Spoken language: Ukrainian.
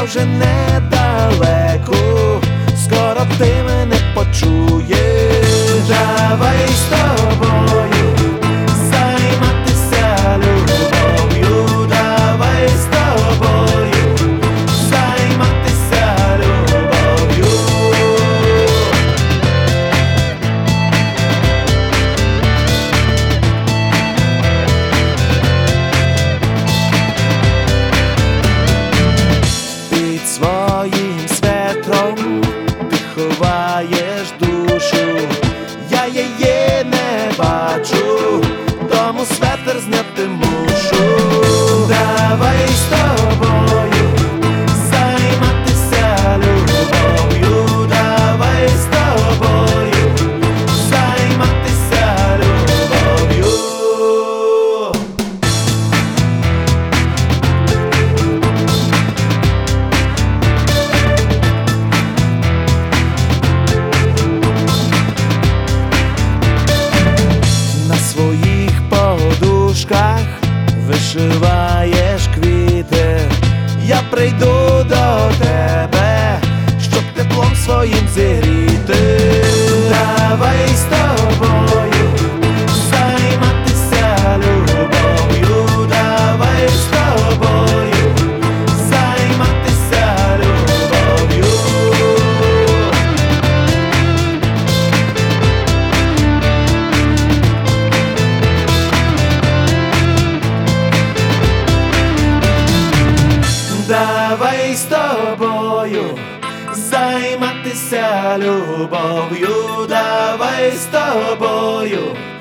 вже недалеко, скоро ти мене почуєш. Давай з тобою займатися любов'ю, давай з тобою займатися любов'ю. Під своїм светром ти ховаєш душу, я її не бачу, тому светр зняти мушу. Давай з тобою займатися любов'ю, давай з тобою займатися любов'ю. На своїх подушках вишиваєш квіти, я прийду до тебе, щоб теплом своїм зігріти. Давай з тобою займатися любов'ю, давай з тобою займатися любов'ю. Давай з тобою займатися любов'ю, давай з тобою